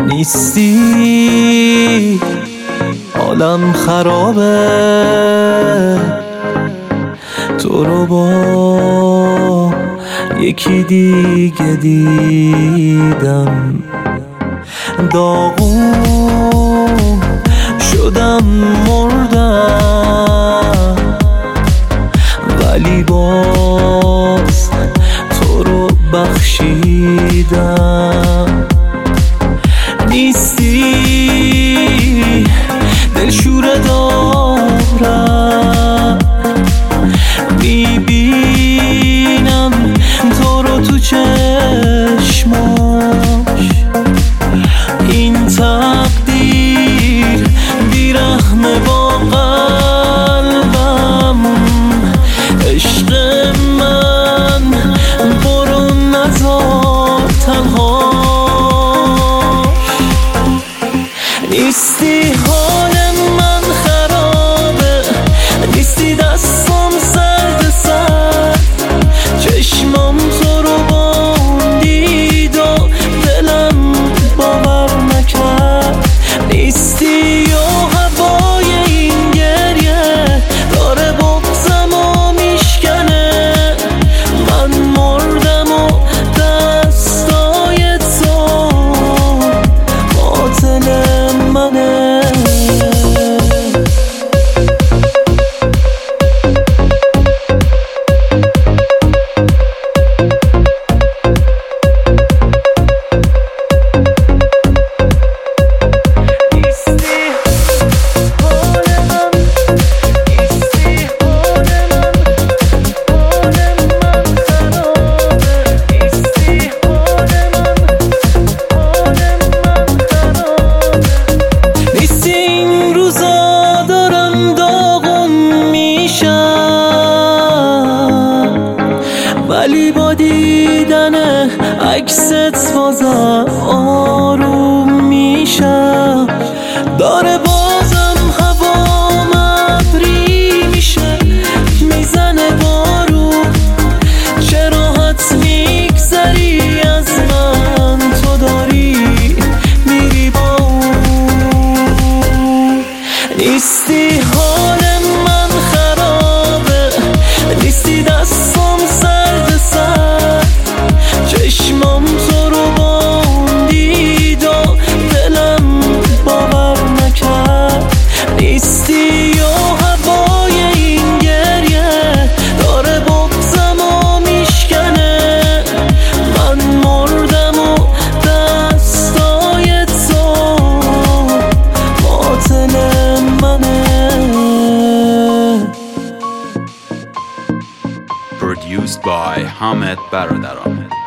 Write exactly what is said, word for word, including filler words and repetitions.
نیستی، حالم خرابه، تو رو با یکی دیگه دیدم، داغون شدم مردم، ولی باز تو رو بخشیدم. نیستی، دلشوره دارم، میبینم تو رو تو چشماش، این تقدیر بیرحمه با قلبم، عشق من برو نذار تنها. نیستی، حال من خرابه، نیستی، دستم سرد سرد، چشمام تو رو باندید و دلم باور نکرد. نیستی و هوای این گریه داره بغضم و میشکنه، من مردم و دستای تو قاتل منه. ولی با دیدن عکست بازم آروم میشم، داره بازم هوا ابری میشه، میزنه بارون، چه راحت میگذری از من، تو داری میری با اون. نیستی، حال من خرابه، نیستی، دستم سرد سرد، چشمام تو رو باندید و دلم باور نکرد. نیستی و هوای این گریه داره بغضم و میشکنه، من مردم و دستای تو قاتل منه. Produced by Hamed Baradarame.